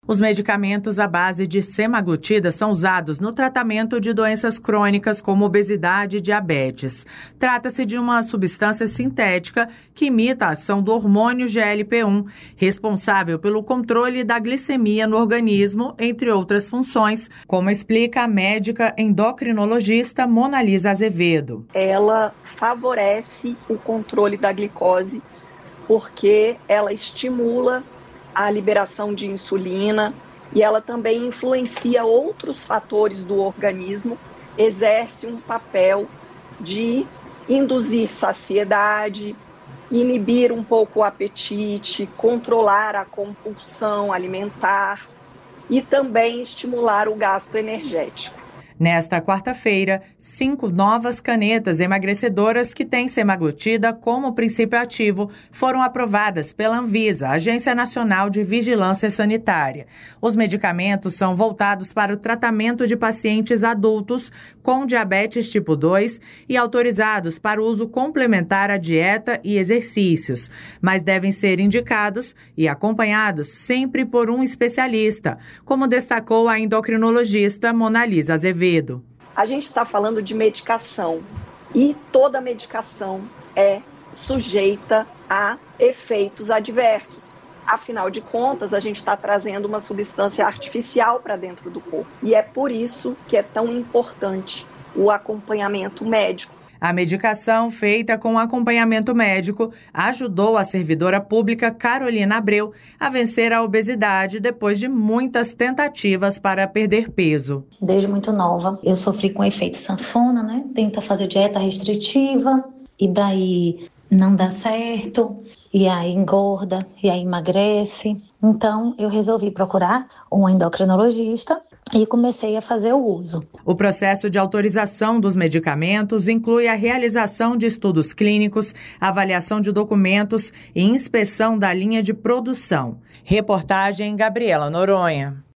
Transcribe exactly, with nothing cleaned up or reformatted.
Os medicamentos à base de semaglutida são usados no tratamento de doenças crônicas como obesidade e diabetes. Trata-se de uma substância sintética que imita a ação do hormônio G L P um, responsável pelo controle da glicemia no organismo, entre outras funções, como explica a médica endocrinologista Monalisa Azevedo. Ela favorece o controle da glicose porque ela estimula a liberação de insulina e ela também influencia outros fatores do organismo, exerce um papel de induzir saciedade, inibir um pouco o apetite, controlar a compulsão alimentar e também estimular o gasto energético. Nesta quarta-feira, cinco novas canetas emagrecedoras que têm semaglutida como princípio ativo foram aprovadas pela Anvisa, Agência Nacional de Vigilância Sanitária. Os medicamentos são voltados para o tratamento de pacientes adultos com diabetes tipo dois e autorizados para o uso complementar à dieta e exercícios, mas devem ser indicados e acompanhados sempre por um especialista, como destacou a endocrinologista Monalisa Azevedo. A gente está falando de medicação e toda medicação é sujeita a efeitos adversos. Afinal de contas, a gente está trazendo uma substância artificial para dentro do corpo. E é por isso que é tão importante o acompanhamento médico. A medicação, feita com acompanhamento médico, ajudou a servidora pública Carolina Abreu a vencer a obesidade depois de muitas tentativas para perder peso. Desde muito nova, eu sofri com efeito sanfona, né? Tenta fazer dieta restritiva e daí não dá certo, e aí engorda, e aí emagrece. Então, eu resolvi procurar um endocrinologista e comecei a fazer o uso. O processo de autorização dos medicamentos inclui a realização de estudos clínicos, avaliação de documentos e inspeção da linha de produção. Reportagem Gabriela Noronha.